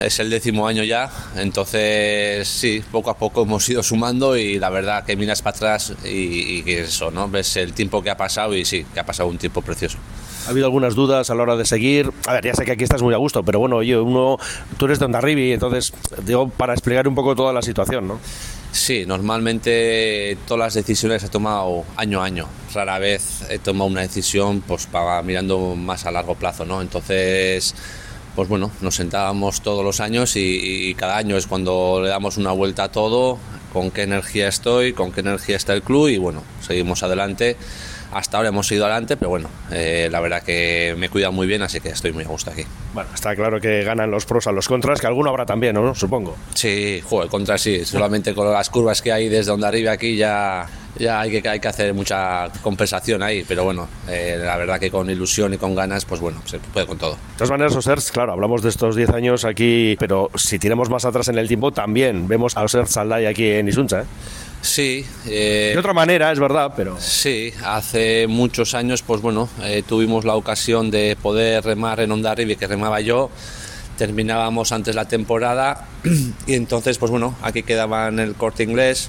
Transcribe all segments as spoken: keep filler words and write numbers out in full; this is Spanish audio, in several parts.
Es el décimo año ya, entonces sí, poco a poco hemos ido sumando y la verdad que miras para atrás y, y que eso, ¿no? Ves el tiempo que ha pasado y sí, que ha pasado un tiempo precioso. ¿Ha habido algunas dudas a la hora de seguir? A ver, ya sé que aquí estás muy a gusto, pero bueno, oye, uno, tú eres de Hondarribia, entonces, digo, para explicar un poco toda la situación, ¿no? Sí, normalmente todas las decisiones he tomado año a año. Rara vez he tomado una decisión pues para mirando más a largo plazo, ¿no? Entonces, pues bueno, nos sentábamos todos los años y, y cada año es cuando le damos una vuelta a todo, con qué energía estoy, con qué energía está el club y bueno, seguimos adelante. Hasta ahora hemos ido adelante, pero bueno, eh, la verdad que me cuida muy bien, así que estoy muy a gusto aquí. Bueno, está claro que ganan los pros a los contras, que alguno habrá también, ¿no? Supongo. Sí, joder, contra sí, solamente con las curvas que hay desde Hondarribia aquí ya, ya hay, que, hay que hacer mucha compensación ahí, pero bueno, eh, la verdad que con ilusión y con ganas, pues bueno, se puede con todo. De todas maneras, Osers, claro, hablamos de estos diez años aquí, pero si tiramos más atrás en el tiempo, también vemos a Osers Alday aquí en Isunza, ¿eh? Sí. Eh, de otra manera, es verdad, pero... Sí, hace muchos años, pues bueno, eh, tuvimos la ocasión de poder remar en Hondarribia, que remaba yo, terminábamos antes la temporada y entonces, pues bueno, aquí quedaban el Corte Inglés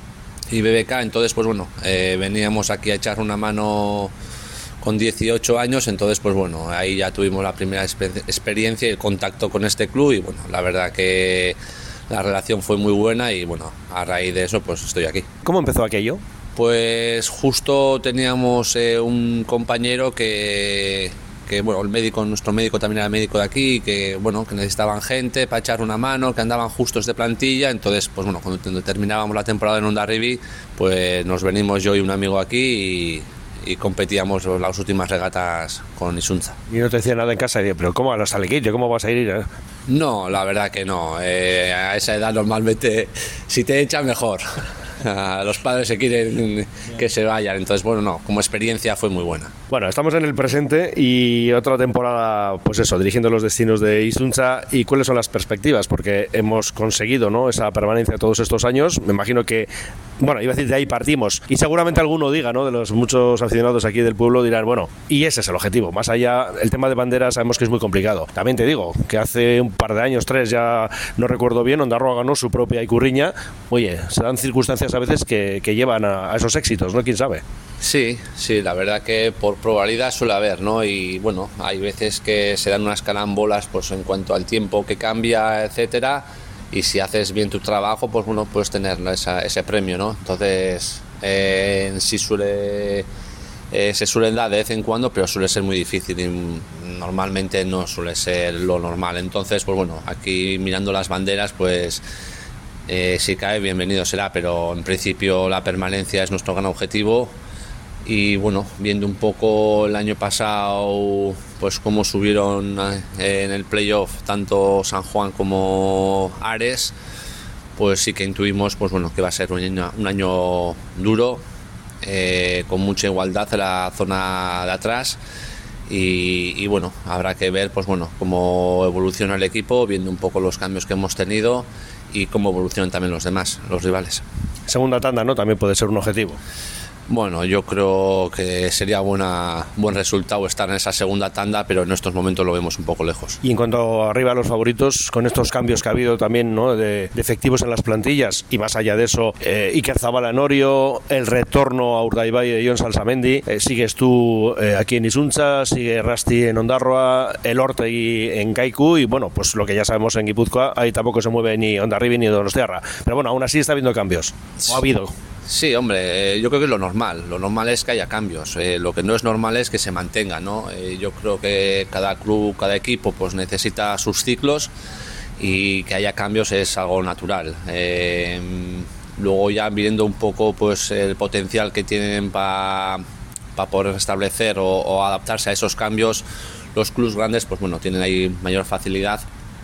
y B B K, entonces, pues bueno, eh, veníamos aquí a echar una mano con dieciocho años, entonces, pues bueno, ahí ya tuvimos la primera exper- experiencia y el contacto con este club y bueno, la verdad que... La relación fue muy buena y bueno, a raíz de eso pues estoy aquí. ¿Cómo empezó aquello? Pues justo teníamos eh, un compañero que, que, bueno, el médico, nuestro médico también era médico de aquí, que bueno, que necesitaban gente para echar una mano, que andaban justos de plantilla, entonces pues bueno, cuando terminábamos la temporada en Hondarribia, pues nos venimos yo y un amigo aquí y... y competíamos las últimas regatas con Isunza. Y no te decía nada en casa, pero ¿cómo a los Alequillo? ¿Cómo vas a ir? Eh? No, la verdad que no. Eh, a esa edad normalmente, si te echan, mejor. Los padres se quieren que se vayan, entonces bueno, no, como experiencia fue muy buena. Bueno, estamos en el presente y otra temporada, pues eso, dirigiendo los destinos de Isunza. ¿Y cuáles son las perspectivas? Porque hemos conseguido, ¿no?, esa permanencia todos estos años. Me imagino que, bueno, iba a decir, de ahí partimos. Y seguramente alguno diga, ¿no?, de los muchos aficionados aquí del pueblo dirán, bueno, y ese es el objetivo. Más allá, el tema de banderas sabemos que es muy complicado. También te digo que hace un par de años, tres, ya no recuerdo bien, Ondarroa ganó su propia Icurriña. Oye, se dan circunstancias a veces que, que llevan a, a esos éxitos, ¿no? ¿Quién sabe? Sí, sí, la verdad que por probabilidad suele haber, ¿no? Y bueno, hay veces que se dan unas carambolas pues en cuanto al tiempo que cambia, etcétera, y si haces bien tu trabajo, pues bueno, puedes tener esa, ese premio, ¿no? Entonces, eh, sí suele... Eh, se suelen dar de vez en cuando, pero suele ser muy difícil y normalmente no suele ser lo normal. Entonces, pues bueno, aquí mirando las banderas, pues eh, si cae, bienvenido será, pero en principio la permanencia es nuestro gran objetivo. Y bueno, viendo un poco el año pasado pues cómo subieron en el playoff tanto San Juan como Ares, pues sí que intuimos pues bueno que va a ser un año, un año duro, eh, con mucha igualdad en la zona de atrás y, y bueno, habrá que ver pues bueno cómo evoluciona el equipo, viendo un poco los cambios que hemos tenido y cómo evolucionan también los demás, los rivales. Segunda tanda, ¿no? También puede ser un objetivo. Bueno, yo creo que sería buena, buen resultado estar en esa segunda tanda, pero en estos momentos lo vemos un poco lejos. Y en cuanto arriba a los favoritos, con estos cambios que ha habido también, ¿no?, de, de efectivos en las plantillas, y más allá de eso, eh, Iker Zabala en Orio, el retorno a Urdaibai de Jon Salsamendi, eh, sigues tú eh, aquí en Isunza, sigue Rasti en Ondarroa, el Ortegui en Kaiku, y bueno, pues lo que ya sabemos en Guipúzcoa, ahí tampoco se mueve ni Hondarribia ni Donostiarra. Pero bueno, aún así está habiendo cambios, o ha habido. Sí, hombre, eh, yo creo que es lo normal. Lo normal es que haya cambios. Eh, lo que no es normal es que se mantenga, ¿no? Eh, yo creo que cada club, cada equipo, pues necesita sus ciclos y que haya cambios es algo natural. Eh, luego ya viendo un poco, pues el potencial que tienen para pa poder establecer o, o adaptarse a esos cambios, los clubes grandes, pues bueno, tienen ahí mayor facilidad.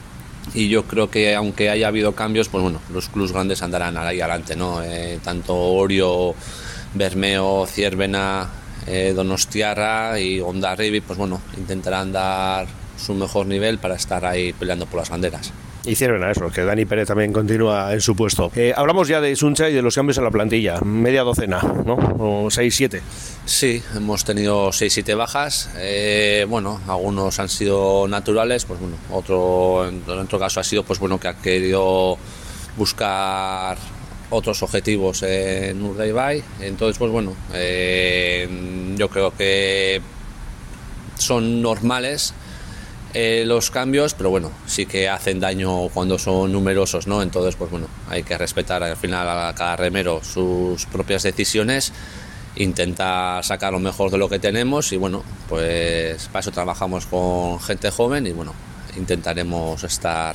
Y yo creo que aunque haya habido cambios, pues bueno, los clubes grandes andarán ahí adelante, ¿no? Eh, tanto Orio, Bermeo, Ciervena, eh, Donostiarra y Hondarribia, pues bueno, intentarán dar su mejor nivel para estar ahí peleando por las banderas. Hicieron a eso, que Dani Pérez también continúa en su puesto. Eh, hablamos ya de Isuncha y de los cambios en la plantilla, media docena, ¿no? O seis, siete. Sí, hemos tenido seis, siete bajas. Eh, bueno, algunos han sido naturales, pues bueno, otro en otro caso ha sido, pues bueno, que ha querido buscar otros objetivos en Urdaibai. Entonces, pues bueno, eh, yo creo que son normales Eh, los cambios, pero bueno, sí que hacen daño cuando son numerosos, ¿no? Entonces, pues bueno, hay que respetar al final a cada remero sus propias decisiones, intentar sacar lo mejor de lo que tenemos y bueno, pues para eso trabajamos con gente joven y bueno, intentaremos estar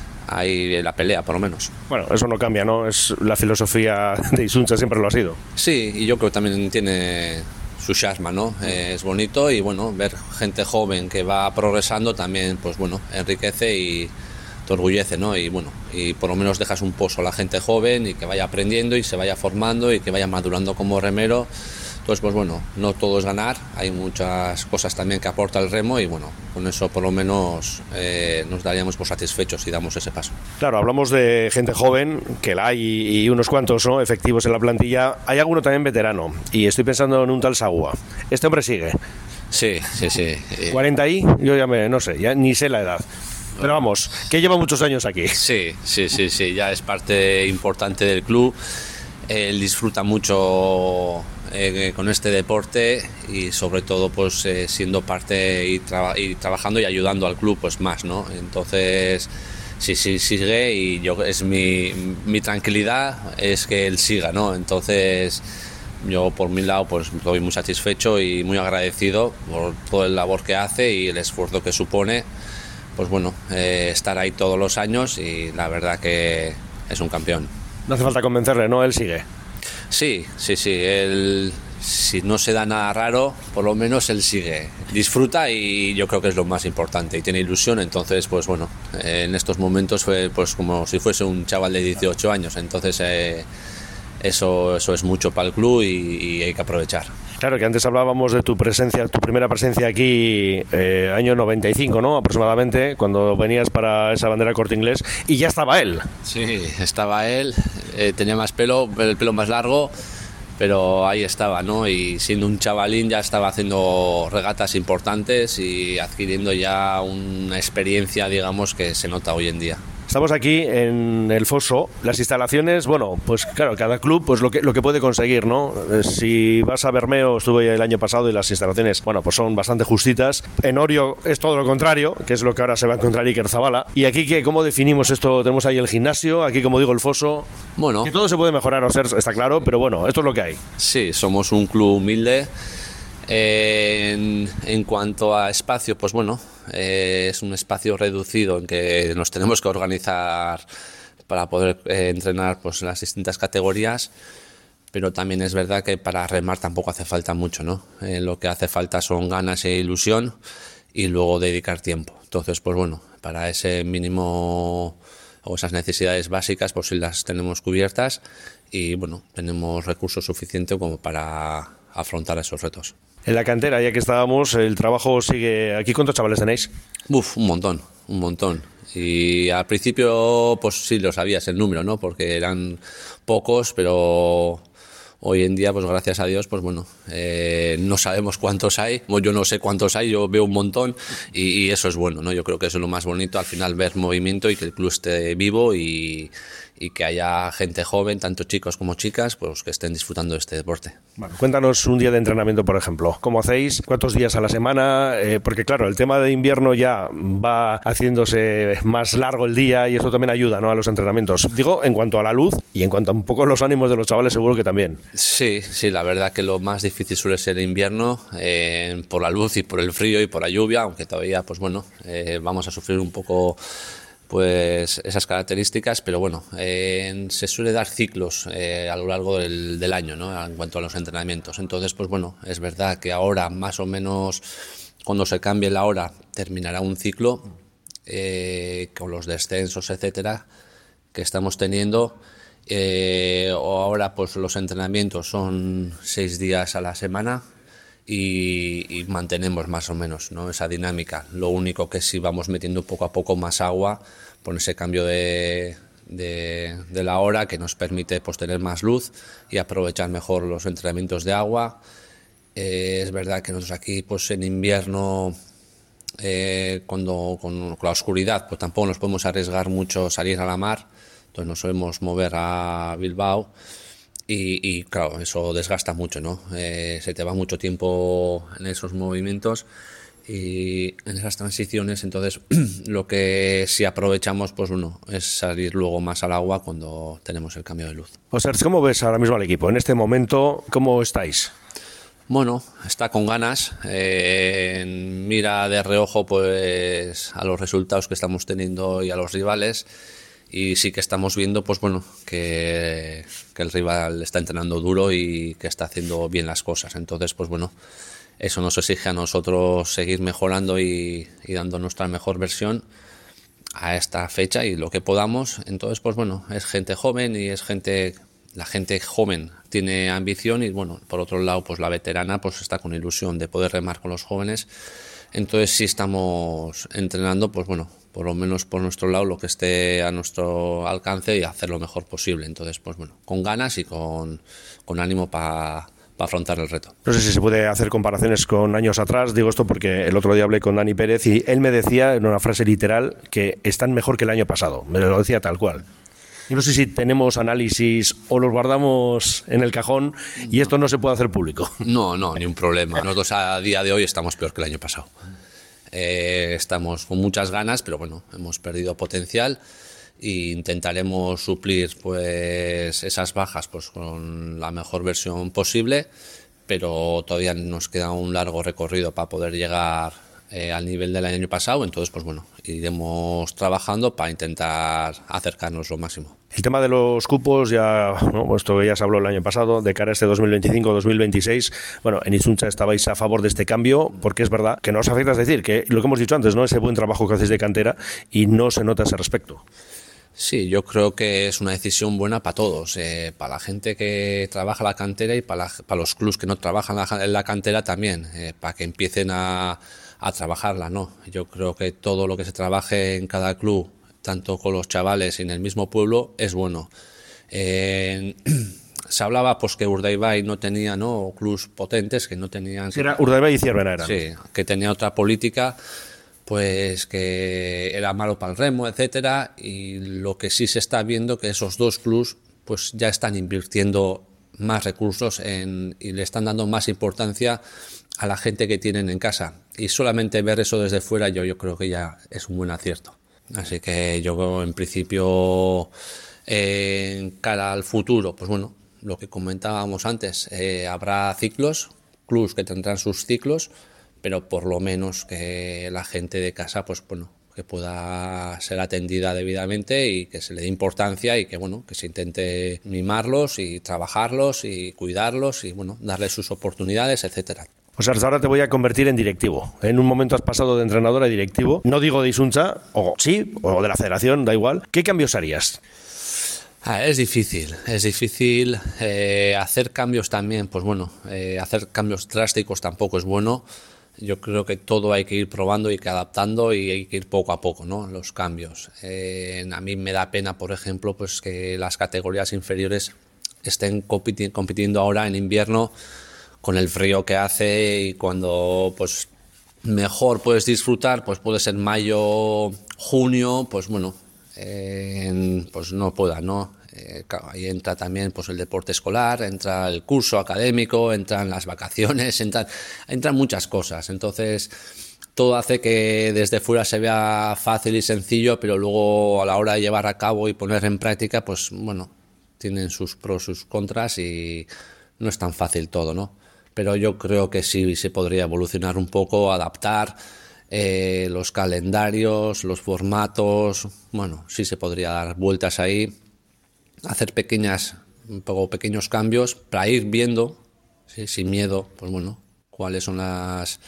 ahí en la pelea, por lo menos. Bueno, eso no cambia, ¿no? Es la filosofía de Isuncha, siempre lo ha sido. Sí, y yo creo que también tiene su charma, ¿no? Eh, es bonito y bueno, ver gente joven que va progresando también, pues bueno, enriquece y te orgullece, ¿no? Y bueno, y por lo menos dejas un pozo a la gente joven y que vaya aprendiendo y se vaya formando y que vaya madurando como remero. Entonces, pues bueno, no todo es ganar, hay muchas cosas también que aporta el remo y bueno, con eso por lo menos eh, nos daríamos por satisfechos si damos ese paso. Claro, hablamos de gente joven, que la hay y unos cuantos, ¿no?, efectivos en la plantilla. Hay alguno también veterano y estoy pensando en un tal Sagua. Este hombre sigue. Sí, sí, sí. ¿cuarenta y? Yo ya me, no sé, ya ni sé la edad. Pero vamos, que lleva muchos años aquí. Sí, sí, sí, sí, ya es parte importante del club. Él disfruta mucho eh, con este deporte y sobre todo pues eh, siendo parte y, traba- y trabajando y ayudando al club pues más, ¿no? Entonces sí, sí, sigue y yo es mi, mi tranquilidad es que él siga, ¿no? Entonces yo por mi lado pues estoy muy satisfecho y muy agradecido por todo el labor que hace y el esfuerzo que supone, pues bueno, eh, estar ahí todos los años y la verdad que es un campeón. No hace falta convencerle, ¿no? Él sigue. Sí, sí, sí. Él, si no se da nada raro, por lo menos él sigue. Disfruta y yo creo que es lo más importante. Y tiene ilusión, entonces, pues bueno, eh, en estos momentos fue pues como si fuese un chaval de dieciocho años. Entonces, eh, eso, eso es mucho para el club y, y hay que aprovechar. Claro, que antes hablábamos de tu presencia, tu primera presencia aquí, eh, año noventa y cinco, ¿no? Aproximadamente, cuando venías para esa bandera Corte Inglés, y ya estaba él. Sí, estaba él, eh, tenía más pelo, el pelo más largo, pero ahí estaba, ¿no? Y siendo un chavalín ya estaba haciendo regatas importantes y adquiriendo ya una experiencia, digamos, que se nota hoy en día. Estamos aquí en el Foso. Las instalaciones, bueno, pues claro, cada club pues lo que lo que puede conseguir, ¿no? Si vas a Bermeo, estuve el año pasado y las instalaciones, bueno, pues son bastante justitas. En Orio es todo lo contrario, que es lo que ahora se va a encontrar Iker Zabala. Y aquí, ¿qué, ¿cómo definimos esto? Tenemos ahí el gimnasio, aquí, como digo, el Foso. Bueno, que todo se puede mejorar o ser, está claro, pero bueno, esto es lo que hay. Sí, somos un club humilde. Eh, en, en cuanto a espacio, pues bueno, eh, es un espacio reducido en que nos tenemos que organizar para poder eh, entrenar pues las distintas categorías, pero también es verdad que para remar tampoco hace falta mucho, ¿no? Eh, lo que hace falta son ganas e ilusión y luego dedicar tiempo. Entonces, pues bueno, para ese mínimo o esas necesidades básicas, pues sí las tenemos cubiertas y bueno, tenemos recursos suficientes como para afrontar esos retos. En la cantera, ya que estábamos, el trabajo sigue. ¿Aquí cuántos chavales tenéis? Uf, un montón, un montón. Y al principio, pues sí lo sabías el número, ¿no? Porque eran pocos, pero hoy en día, pues gracias a Dios, pues bueno, eh, no sabemos cuántos hay. Yo no sé cuántos hay, yo veo un montón y, y eso es bueno, ¿no? Yo creo que eso es lo más bonito, al final ver movimiento y que el club esté vivo y, y que haya gente joven, tanto chicos como chicas, pues que estén disfrutando de este deporte. Bueno, cuéntanos un día de entrenamiento, por ejemplo. ¿Cómo hacéis? ¿Cuántos días a la semana? Eh, porque claro, el tema de invierno ya va haciéndose más largo el día y eso también ayuda, ¿no?, a los entrenamientos. Digo, en cuanto a la luz y en cuanto a un poco los ánimos de los chavales, seguro que también. Sí, sí, la verdad que lo más difícil suele ser el invierno, eh, por la luz y por el frío y por la lluvia, aunque todavía, pues bueno, eh, vamos a sufrir un poco pues esas características, pero bueno, eh, se suele dar ciclos eh, a lo largo del, del año, ¿no?, en cuanto a los entrenamientos. Entonces, pues bueno, es verdad que ahora más o menos cuando se cambie la hora terminará un ciclo eh, con los descensos, etcétera, que estamos teniendo. Eh, o ahora pues los entrenamientos son seis días a la semana y, y mantenemos más o menos, ¿no?, esa dinámica. Lo único que si vamos metiendo poco a poco más agua por ese cambio de, de, de la hora que nos permite pues tener más luz y aprovechar mejor los entrenamientos de agua. Eh, es verdad que nosotros aquí pues en invierno eh, cuando con, con la oscuridad pues tampoco nos podemos arriesgar mucho salir a la mar, entonces nos solemos mover a Bilbao y, y claro, eso desgasta mucho, ¿no? Eh, se te va mucho tiempo en esos movimientos y en esas transiciones, entonces lo que sí aprovechamos pues uno es salir luego más al agua cuando tenemos el cambio de luz. O sea, ¿cómo ves ahora mismo al equipo? En este momento, ¿cómo estáis? Bueno, está con ganas, eh, mira de reojo pues a los resultados que estamos teniendo y a los rivales, y sí que estamos viendo pues bueno que, que el rival está entrenando duro y que está haciendo bien las cosas, entonces pues bueno, eso nos exige a nosotros seguir mejorando y, y dando nuestra mejor versión a esta fecha y lo que podamos. Entonces pues bueno, es gente joven y es gente, la gente joven tiene ambición y bueno, por otro lado pues la veterana pues está con ilusión de poder remar con los jóvenes, entonces sí estamos entrenando pues bueno, por lo menos por nuestro lado lo que esté a nuestro alcance y hacer lo mejor posible, entonces pues bueno, con ganas y con, con ánimo para para afrontar el reto. No sé si se puede hacer comparaciones con años atrás, digo esto porque el otro día hablé con Dani Pérez y él me decía en una frase literal que están mejor que el año pasado, me lo decía tal cual. Yo no sé si tenemos análisis o los guardamos en el cajón y esto no se puede hacer público. No, no, ni un problema. Nosotros a día de hoy estamos peor que el año pasado. Eh, estamos con muchas ganas, pero bueno, hemos perdido potencial e intentaremos suplir pues esas bajas pues con la mejor versión posible, pero todavía nos queda un largo recorrido para poder llegar eh, al nivel del año pasado, entonces pues bueno, iremos trabajando para intentar acercarnos lo máximo. El tema de los cupos, ya, ¿no? Esto ya se habló el año pasado, de cara a este dos mil veinticinco dos mil veintiséis, bueno, en Isuncha estabais a favor de este cambio, porque es verdad que no os afecta, es decir, que lo que hemos dicho antes, ¿no? Ese buen trabajo que hacéis de cantera y no se nota ese respecto. Sí, yo creo que es una decisión buena para todos, eh, para la gente que trabaja la cantera y para, la, para los clubs que no trabajan la, en la cantera también, eh, para que empiecen a, a trabajarla, ¿no? Yo creo que todo lo que se trabaje en cada club, tanto con los chavales y en el mismo pueblo, es bueno. Eh, se hablaba pues que Urdaibai no tenía, ¿no?, clubs potentes, que no tenían... Era Urdaibai y Ciervena eran. Sí, que tenía otra política, pues que era malo para el remo, etcétera, y lo que sí se está viendo que esos dos clubs pues ya están invirtiendo más recursos en, y le están dando más importancia a la gente que tienen en casa, y solamente ver eso desde fuera yo, yo creo que ya es un buen acierto. Así que yo en principio eh, en cara al futuro, pues bueno, lo que comentábamos antes, eh, habrá ciclos, clubs que tendrán sus ciclos, pero por lo menos que la gente de casa pues bueno, que pueda ser atendida debidamente y que se le dé importancia y que bueno, que se intente mimarlos y trabajarlos y cuidarlos y bueno, darles sus oportunidades, etcétera. O sea, ahora te voy a convertir en directivo. En un momento has pasado de entrenador a directivo. No digo de Isuncha, o sí, o de la federación, da igual. ¿Qué cambios harías? Ah, es difícil, es difícil eh, hacer cambios también, pues bueno, eh, hacer cambios drásticos tampoco es bueno. Yo creo que todo hay que ir probando y que adaptando y hay que ir poco a poco, ¿no?, los cambios. Eh, a mí me da pena, por ejemplo, pues que las categorías inferiores estén compiti- compitiendo ahora en invierno con el frío que hace y cuando pues mejor puedes disfrutar, pues puede ser mayo, junio, pues bueno, eh, pues no pueda, ¿no? Eh, claro, ahí entra también pues el deporte escolar, entra el curso académico, entran las vacaciones, entran, entran muchas cosas. Entonces, todo hace que desde fuera se vea fácil y sencillo, pero luego a la hora de llevar a cabo y poner en práctica, pues bueno, tienen sus pros, sus contras y no es tan fácil todo, ¿no? Pero yo creo que sí se podría evolucionar un poco, adaptar eh, los calendarios, los formatos, bueno, sí se podría dar vueltas ahí, hacer pequeñas, un poco pequeños cambios para ir viendo, ¿sí?, sin miedo, pues bueno, cuáles son las,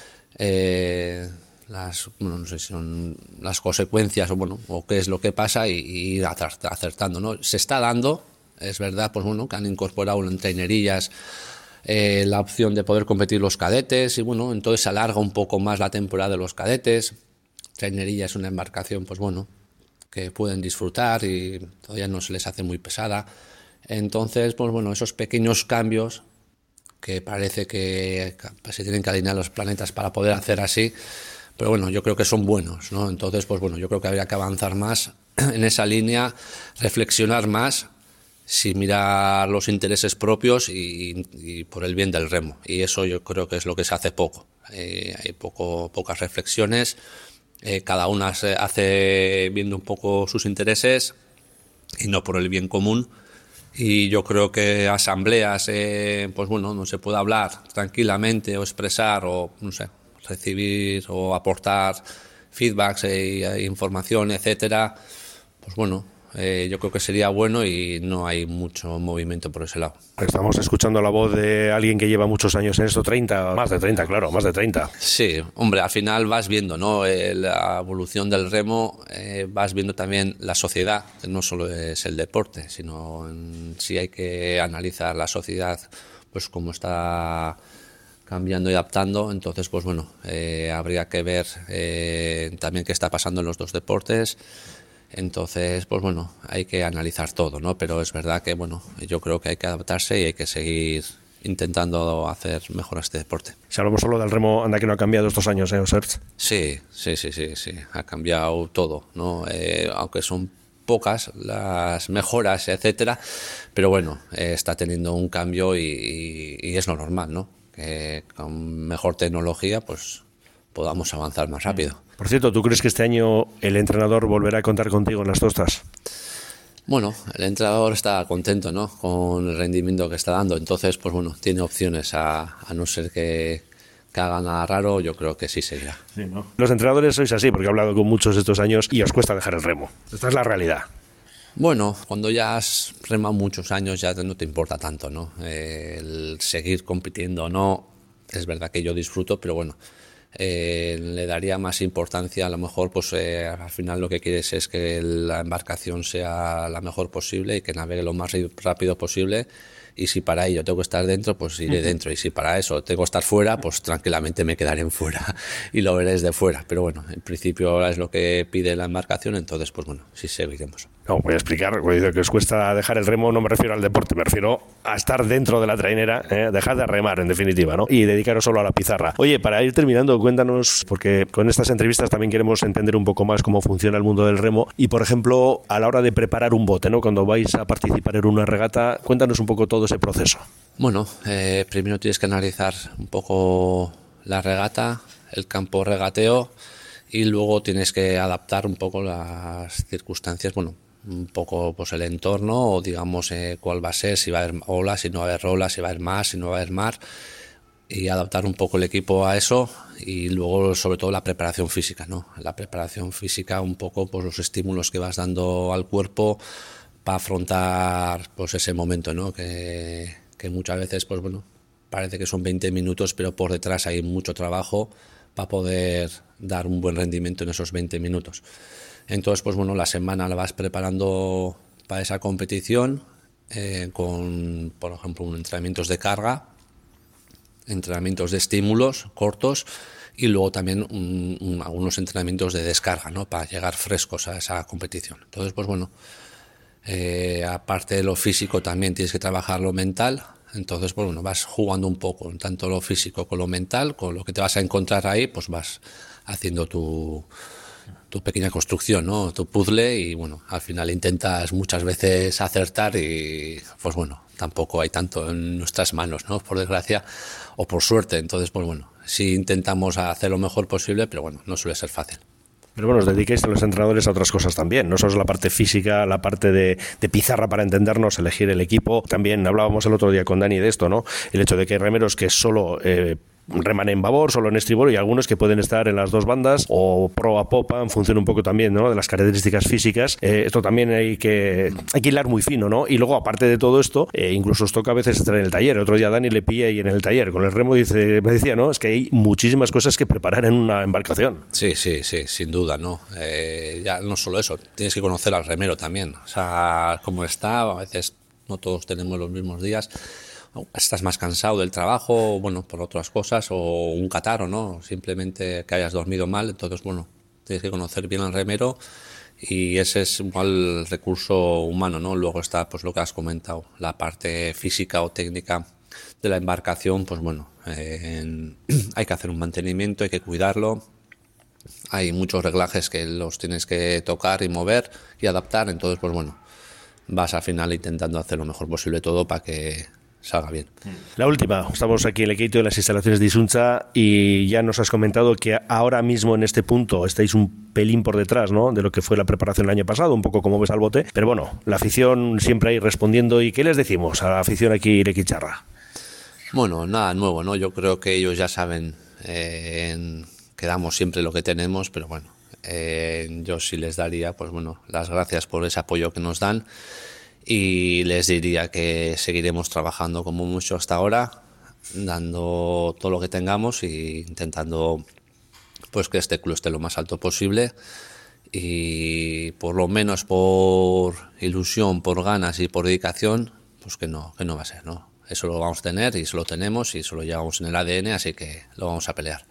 eh, las, bueno, no sé si son las consecuencias o bueno, o qué es lo que pasa y, y ir acertando, ¿no? Se está dando, es verdad, pues bueno, que han incorporado en trainerillas eh, la opción de poder competir los cadetes y bueno, entonces se alarga un poco más la temporada de los cadetes. Trainería es una embarcación, pues bueno, que pueden disfrutar y todavía no se les hace muy pesada. Entonces, pues bueno, esos pequeños cambios que parece que se tienen que alinear los planetas para poder hacer así, pero bueno, yo creo que son buenos, ¿no? Entonces, pues bueno, yo creo que habría que avanzar más en esa línea, reflexionar más, sin mirar los intereses propios y, y por el bien del remo. Y eso yo creo que es lo que se hace poco. Eh, hay poco, pocas reflexiones, eh, cada una se hace viendo un poco sus intereses y no por el bien común. Y yo creo que asambleas, eh, pues bueno, no se puede hablar tranquilamente o expresar o, no sé, recibir o aportar feedbacks e, e información, etcétera. Pues bueno, eh, yo creo que sería bueno y no hay mucho movimiento por ese lado. Estamos escuchando la voz de alguien que lleva muchos años en esto, treinta, más de treinta, claro, más de treinta. Sí, hombre, al final vas viendo, ¿no? Eh, la evolución del remo, eh, vas viendo también la sociedad, que no solo es el deporte, sino en, sí hay que analizar la sociedad, pues cómo está cambiando y adaptando. Entonces, pues bueno, eh, habría que ver eh, también qué está pasando en los dos deportes. Entonces, pues bueno, hay que analizar todo, ¿no? Pero es verdad que, bueno, yo creo que hay que adaptarse y hay que seguir intentando hacer mejor a este deporte. Si hablamos solo del remo, anda que no ha cambiado estos años, ¿eh, Oserts? Sí, sí, sí, sí, sí, ha cambiado todo, ¿no? Eh, aunque son pocas las mejoras, etcétera, pero bueno, eh, está teniendo un cambio y, y, y es lo normal, ¿no? Que con mejor tecnología, pues podamos avanzar más rápido. Por cierto, ¿tú crees que este año el entrenador volverá a contar contigo en las tostas? Bueno, el entrenador está contento, ¿no? Con el rendimiento que está dando, entonces, pues bueno, tiene opciones, a, a no ser que, que haga nada raro, yo creo que sí seguirá. Sí, ¿no? Los entrenadores sois así, porque he hablado con muchos estos años y os cuesta dejar el remo. Esta es la realidad. Bueno, cuando ya has remado muchos años ya no te importa tanto, ¿no? Eh, el seguir compitiendo o no, es verdad que yo disfruto, pero bueno, Eh, le daría más importancia, a lo mejor pues eh, al final lo que quieres es que la embarcación sea la mejor posible y que navegue lo más rápido posible, y si para ello tengo que estar dentro, pues iré dentro, y si para eso tengo que estar fuera, pues tranquilamente me quedaré en fuera y lo veré desde fuera. Pero bueno, en principio ahora es lo que pide la embarcación, entonces pues bueno, sí seguiremos. No, voy a explicar, cuando digo que os cuesta dejar el remo, no me refiero al deporte, me refiero a estar dentro de la trainera, ¿eh? Dejar de remar en definitiva, ¿no? Y dedicaros solo a la pizarra. Oye, para ir terminando, cuéntanos, porque con estas entrevistas también queremos entender un poco más cómo funciona el mundo del remo y, por ejemplo, a la hora de preparar un bote, ¿no? Cuando vais a participar en una regata, cuéntanos un poco todo ese proceso. Bueno, eh, primero tienes que analizar un poco la regata, el campo regateo, y luego tienes que adaptar un poco las circunstancias, bueno, un poco pues el entorno, o digamos eh, cuál va a ser, si va a haber olas, si no va a haber olas, si va a haber mar, si no va a haber mar, y adaptar un poco el equipo a eso. Y luego sobre todo la preparación física, ¿no? La preparación física, un poco pues los estímulos que vas dando al cuerpo para afrontar pues ese momento, ¿no? Que, que muchas veces pues bueno, parece que son veinte minutos, pero por detrás hay mucho trabajo para poder dar un buen rendimiento en esos veinte minutos. Entonces, pues bueno, la semana la vas preparando para esa competición eh, con, por ejemplo, un entrenamientos de carga, entrenamientos de estímulos cortos, y luego también un, un, algunos entrenamientos de descarga, ¿no? Para llegar frescos a esa competición. Entonces, pues bueno, eh, aparte de lo físico también tienes que trabajar lo mental. Entonces, pues bueno, vas jugando un poco, tanto lo físico con lo mental, con lo que te vas a encontrar ahí, pues vas haciendo tu, tu pequeña construcción, ¿no? Tu puzzle, y bueno, al final intentas muchas veces acertar y pues bueno, tampoco hay tanto en nuestras manos, ¿no? Por desgracia o por suerte. Entonces, pues bueno, sí intentamos hacer lo mejor posible, pero bueno, no suele ser fácil. Pero bueno, os dediquéis a los entrenadores a otras cosas también, no solo la parte física, la parte de, de pizarra para entendernos, elegir el equipo. También hablábamos el otro día con Dani de esto, ¿no? El hecho de que hay remeros que solo eh, reman en babor, solo en estribor, y algunos que pueden estar en las dos bandas o proa a popa, en función un poco también, ¿no? De las características físicas. Eh, esto también hay que, hay que hilar muy fino, ¿no? Y luego, aparte de todo esto, eh, incluso os toca a veces estar en el taller. Otro día Dani le pilla ahí en el taller con el remo, dice, me decía, ¿no? Es que hay muchísimas cosas que preparar en una embarcación. Sí, sí, sí, sin duda, ¿no? Eh, ya no solo eso, tienes que conocer al remero también. O sea, cómo está, a veces no todos tenemos los mismos días. Estás más cansado del trabajo, bueno, por otras cosas, o un catarro, ¿no? Simplemente que hayas dormido mal. Entonces, bueno, tienes que conocer bien al remero y ese es igual el recurso humano, ¿no? Luego está pues lo que has comentado, la parte física o técnica de la embarcación, pues bueno, eh, en, hay que hacer un mantenimiento, hay que cuidarlo, hay muchos reglajes que los tienes que tocar y mover y adaptar, entonces pues bueno, vas al final intentando hacer lo mejor posible todo para que salga bien. La última, estamos aquí en Lekeito, en las instalaciones de Isunza, y ya nos has comentado que ahora mismo en este punto estáis un pelín por detrás, ¿no?, de lo que fue la preparación el año pasado, un poco como ves al bote, pero bueno, la afición siempre ahí respondiendo. ¿Y qué les decimos a la afición aquí lequicharra? Bueno, nada nuevo, ¿no? Yo creo que ellos ya saben eh, en, que damos siempre lo que tenemos, pero bueno, eh, yo sí les daría, pues bueno, las gracias por ese apoyo que nos dan, y les diría que seguiremos trabajando como mucho hasta ahora, dando todo lo que tengamos e intentando pues que este club esté lo más alto posible, y por lo menos por ilusión, por ganas y por dedicación, pues que no, que no va a ser, ¿no? Eso lo vamos a tener y eso lo tenemos y eso lo llevamos en el A D N, así que lo vamos a pelear.